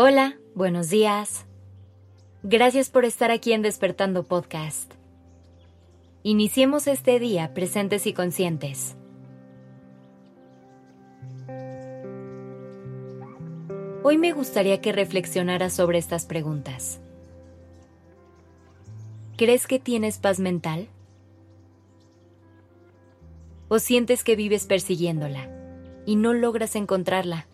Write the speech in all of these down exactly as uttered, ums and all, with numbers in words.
Hola, buenos días. Gracias por estar aquí en Despertando Podcast. Iniciemos este día presentes y conscientes. Hoy me gustaría que reflexionaras sobre estas preguntas. ¿Crees que tienes paz mental? ¿O sientes que vives persiguiéndola y no logras encontrarla?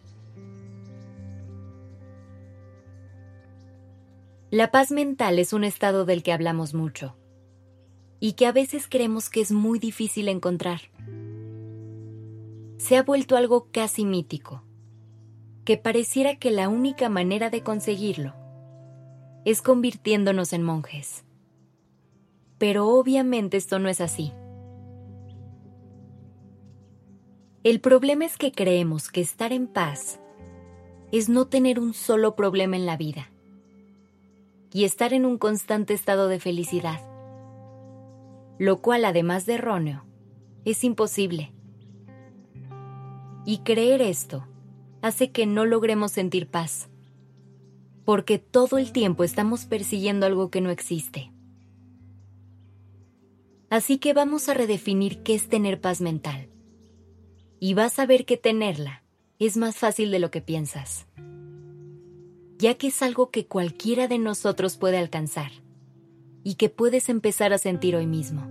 La paz mental es un estado del que hablamos mucho y que a veces creemos que es muy difícil encontrar. Se ha vuelto algo casi mítico, que pareciera que la única manera de conseguirlo es convirtiéndonos en monjes. Pero obviamente esto no es así. El problema es que creemos que estar en paz es no tener un solo problema en la vida y estar en un constante estado de felicidad, lo cual, además de erróneo, es imposible. Y creer esto hace que no logremos sentir paz, porque todo el tiempo estamos persiguiendo algo que no existe. Así que vamos a redefinir qué es tener paz mental, y vas a ver que tenerla es más fácil de lo que piensas, ya que es algo que cualquiera de nosotros puede alcanzar y que puedes empezar a sentir hoy mismo.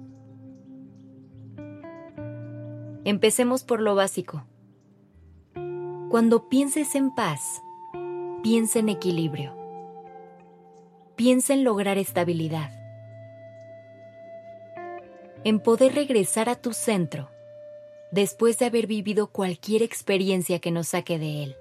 Empecemos por lo básico. Cuando pienses en paz, piensa en equilibrio. Piensa en lograr estabilidad, en poder regresar a tu centro después de haber vivido cualquier experiencia que nos saque de él.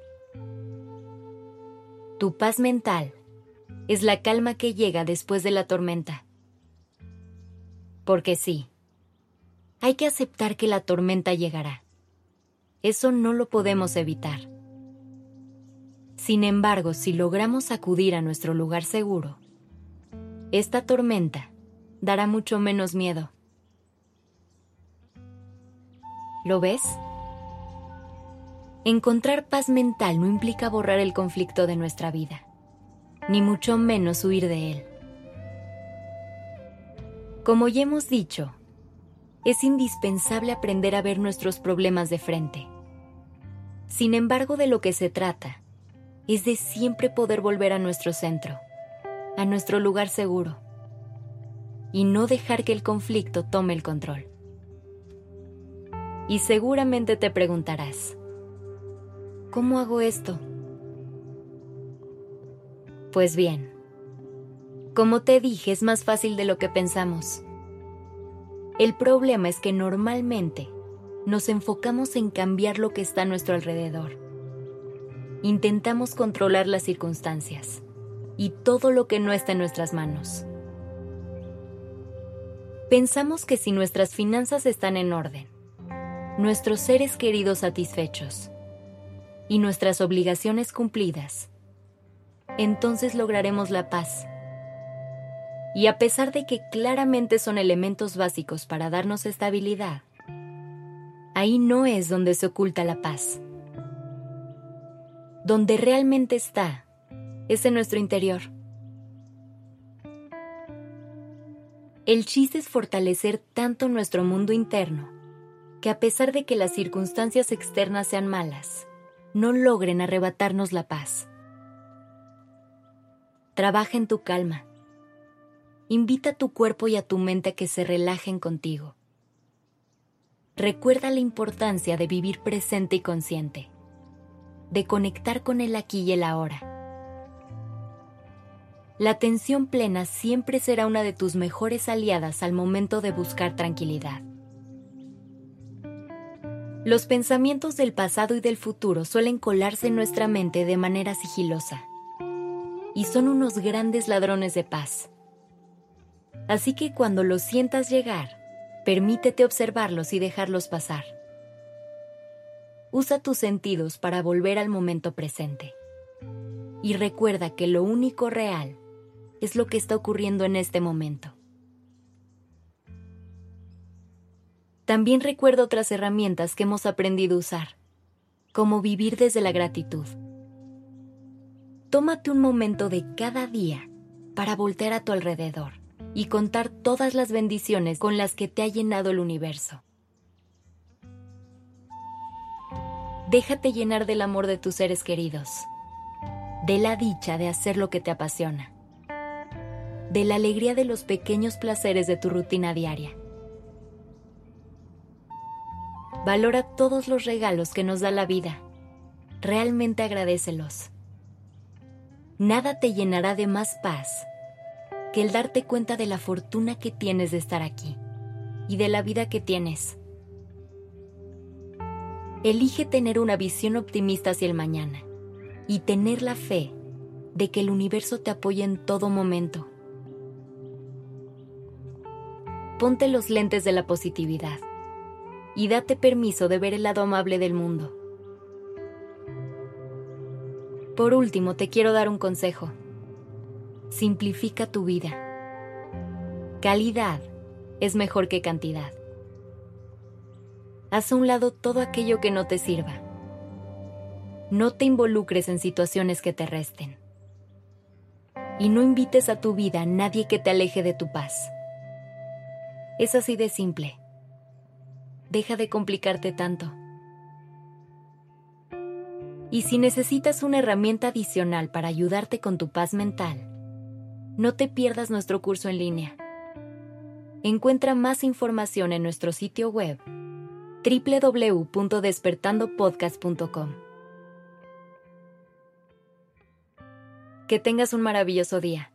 Tu paz mental es la calma que llega después de la tormenta. Porque sí, hay que aceptar que la tormenta llegará. Eso no lo podemos evitar. Sin embargo, si logramos acudir a nuestro lugar seguro, esta tormenta dará mucho menos miedo. ¿Lo ves? Encontrar paz mental no implica borrar el conflicto de nuestra vida, ni mucho menos huir de él. Como ya hemos dicho, es indispensable aprender a ver nuestros problemas de frente. Sin embargo, de lo que se trata es de siempre poder volver a nuestro centro, a nuestro lugar seguro, y no dejar que el conflicto tome el control. Y seguramente te preguntarás, ¿cómo hago esto? Pues bien, como te dije, es más fácil de lo que pensamos. El problema es que normalmente nos enfocamos en cambiar lo que está a nuestro alrededor. Intentamos controlar las circunstancias y todo lo que no está en nuestras manos. Pensamos que si nuestras finanzas están en orden, nuestros seres queridos satisfechos y nuestras obligaciones cumplidas, entonces lograremos la paz. Y a pesar de que claramente son elementos básicos para darnos estabilidad, ahí no es donde se oculta la paz. Donde realmente está, es en nuestro interior. El chiste es fortalecer tanto nuestro mundo interno, que a pesar de que las circunstancias externas sean malas, no logren arrebatarnos la paz. Trabaja en tu calma. Invita a tu cuerpo y a tu mente a que se relajen contigo. Recuerda la importancia de vivir presente y consciente, de conectar con el aquí y el ahora. La atención plena siempre será una de tus mejores aliadas al momento de buscar tranquilidad. Los pensamientos del pasado y del futuro suelen colarse en nuestra mente de manera sigilosa y son unos grandes ladrones de paz. Así que cuando los sientas llegar, permítete observarlos y dejarlos pasar. Usa tus sentidos para volver al momento presente. Y recuerda que lo único real es lo que está ocurriendo en este momento. También recuerda otras herramientas que hemos aprendido a usar, como vivir desde la gratitud. Tómate un momento de cada día para voltear a tu alrededor y contar todas las bendiciones con las que te ha llenado el universo. Déjate llenar del amor de tus seres queridos, de la dicha de hacer lo que te apasiona, de la alegría de los pequeños placeres de tu rutina diaria. Valora todos los regalos que nos da la vida. Realmente agradécelos. Nada te llenará de más paz que el darte cuenta de la fortuna que tienes de estar aquí y de la vida que tienes. Elige tener una visión optimista hacia el mañana y tener la fe de que el universo te apoya en todo momento. Ponte los lentes de la positividad y date permiso de ver el lado amable del mundo. Por último, te quiero dar un consejo. Simplifica tu vida. Calidad es mejor que cantidad. Haz a un lado todo aquello que no te sirva. No te involucres en situaciones que te resten. Y no invites a tu vida a nadie que te aleje de tu paz. Es así de simple. Deja de complicarte tanto. Y si necesitas una herramienta adicional para ayudarte con tu paz mental, no te pierdas nuestro curso en línea. Encuentra más información en nuestro sitio web doble u doble u doble u punto despertando podcast punto com. Que tengas un maravilloso día.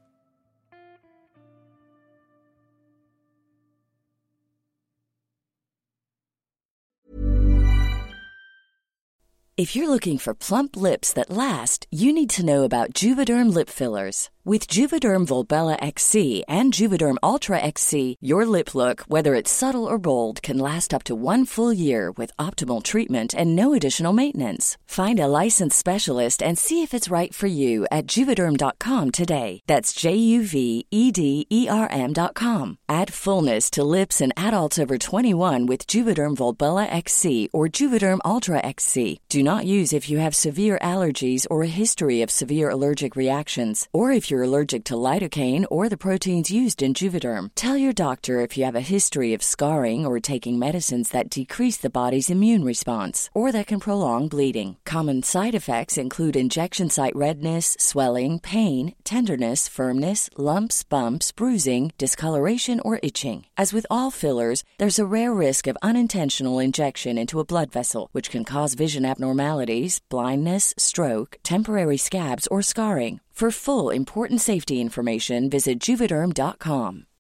If you're looking for plump lips that last, you need to know about Juvederm lip fillers. With Juvederm Volbella X C and Juvederm Ultra X C, your lip look, whether it's subtle or bold, can last up to one full year with optimal treatment and no additional maintenance. Find a licensed specialist and see if it's right for you at Juvederm dot com today. That's J U V E D E R M dot com. Add fullness to lips in adults over twenty-one with Juvederm Volbella X C or Juvederm Ultra X C. Do not use if you have severe allergies or a history of severe allergic reactions, or if you're allergic to lidocaine or the proteins used in Juvederm. Tell your doctor if you have a history of scarring or taking medicines that decrease the body's immune response or that can prolong bleeding. Common side effects include injection site redness, swelling, pain, tenderness, firmness, lumps, bumps, bruising, discoloration, or itching. As with all fillers, there's a rare risk of unintentional injection into a blood vessel, which can cause vision abnormalities, blindness, stroke, temporary scabs, or scarring. For full, important safety information, visit Juvederm dot com.